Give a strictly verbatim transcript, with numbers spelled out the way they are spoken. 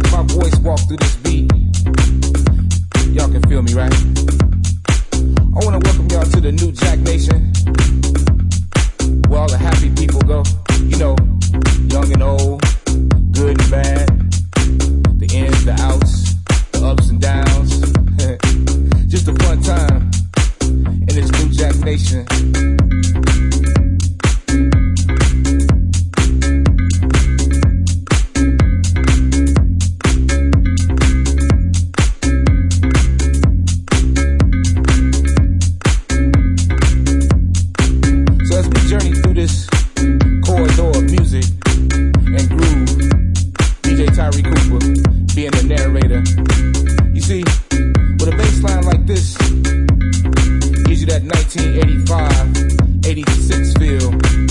let my voice walk through this beat. Y'all can feel me, right? I wanna welcome y'all to the new Jack Nation, where all the happy people go. You know, young and old, good and bad, the ins, the outs, the ups and downs. Just a fun time in this new Jack Nation. nineteen eighty-five, eighty-six feel.